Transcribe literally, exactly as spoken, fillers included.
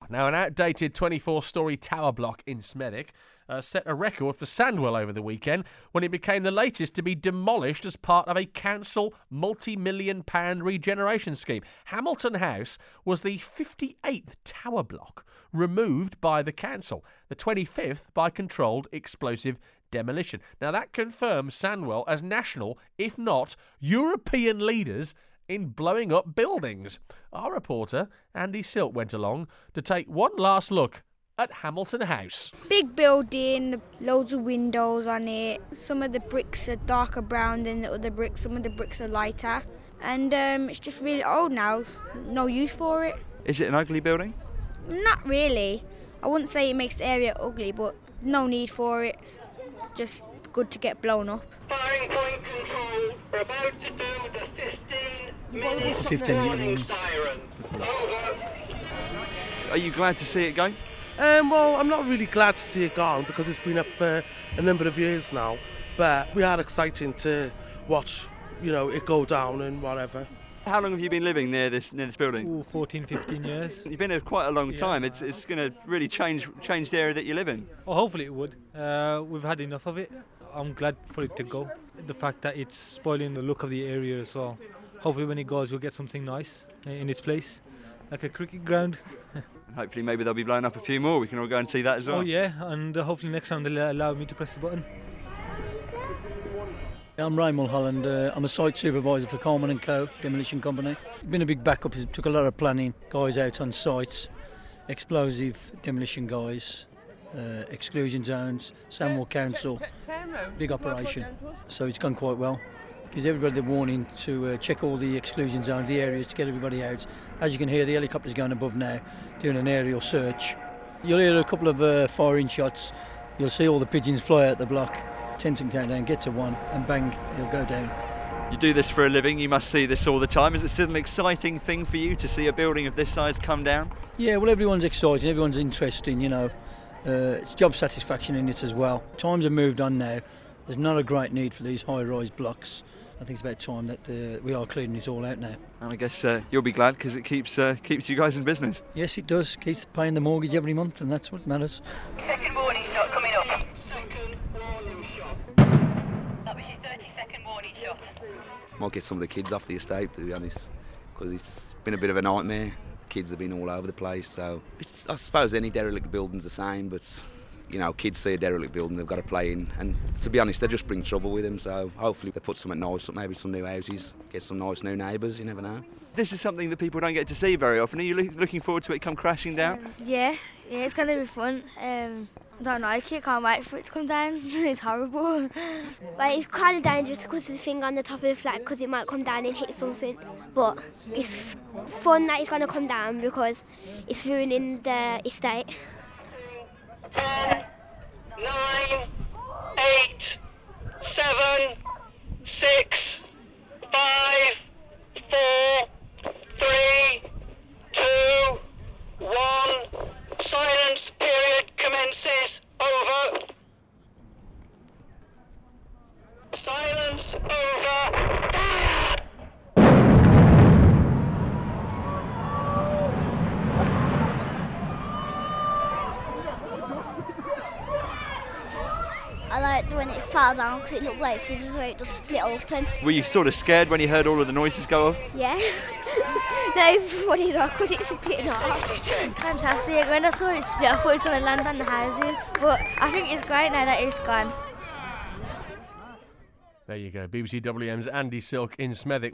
Now, an outdated twenty-four storey tower block in Smethwick uh, set a record for Sandwell over the weekend when it became the latest to be demolished as part of a council multi-million pound regeneration scheme. Hamilton House was the fifty-eighth tower block removed by the council, the twenty-fifth by controlled explosive demolition. Now, that confirms Sandwell as national, if not European leaders in blowing up buildings. Our reporter, Andy Silk, went along to take one last look at Hamilton House. Big building, loads of windows on it. Some of the bricks are darker brown than the other bricks, some of the bricks are lighter. And um, it's just really old now, no use for it. Is it an ugly building? Not really. I wouldn't say it makes the area ugly, but no need for it. Just good to get blown up. Firing point control, we're about to do the fifteen minute fifteen warning siren. Over. Are you glad to see it go? Um, well, I'm not really glad to see it gone because it's been up for a number of years now. But we are excited to watch, you know, it go down and whatever. How long have you been living near this near this building? Ooh, fourteen, fifteen years. You've been here quite a long Yeah. time. It's it's going to really change change the area that you live in. Well, hopefully it would. Uh, we've had enough of it. I'm glad for it to go. The fact that it's spoiling the look of the area as well. Hopefully when it goes we'll get something nice in its place, like a cricket ground. And hopefully maybe they'll be blowing up a few more. We can all go and see that as well. Oh yeah, and uh, hopefully next time they'll allow me to press the button. I'm Ray Mulholland. Uh, I'm a site supervisor for Coleman and Co. Demolition Company. Been a big backup. It took a lot of planning. Guys out on sites, explosive demolition guys, uh, exclusion zones, Sandwell Council. Big operation. So it's gone quite well. Gives everybody the warning to uh, check all the exclusion zones, the areas, to get everybody out. As you can hear, the helicopter's going above now, doing an aerial search. You'll hear a couple of uh, firing shots. You'll see all the pigeons fly out the block. Tend to count down, get to one, and bang, he'll go down. You do this for a living, you must see this all the time. Is it still an exciting thing for you to see a building of this size come down? Yeah, well, everyone's excited, everyone's interesting, you know. Uh, it's job satisfaction in it as well. Times have moved on now. There's not a great need for these high-rise blocks. I think it's about time that uh, we are clearing this all out now. And I guess uh, you'll be glad because it keeps uh, keeps you guys in business. Yes, it does. Keeps paying the mortgage every month, and that's what matters. Second warning shot coming up. Second warning shot. That was your thirty second warning shot. Might get some of the kids off the estate, to be honest, because it's been a bit of a nightmare. Kids have been all over the place, so it's, I suppose any derelict building's the same, but you know, kids see a derelict building, they've got to play in, and to be honest, they just bring trouble with them. So hopefully they put something nice up, maybe some new houses, get some nice new neighbours. You never know. This is something that people don't get to see very often. Are you loo- looking forward to it come crashing down? Um, yeah, yeah, it's going to be fun. Um, I don't like it, can't wait for it to come down. It's horrible. But it's kind of dangerous because of the thing on the top of the flat, because it might come down and hit something. But it's f- fun that it's going to come down because it's ruining the estate. Ten, nine, eight, seven, six, five, four, three, two, one. Silence period commences. Over. Silence over. I liked when it fell down because it looked like scissors where it just split open. Were you sort of scared when you heard all of the noises go off? Yeah. No, funny enough because it split off. Fantastic. When I saw it split, I thought it was going to land on the houses. But I think it's great now that it's gone. There you go. B B C W M's Andy Silk in Smethwick.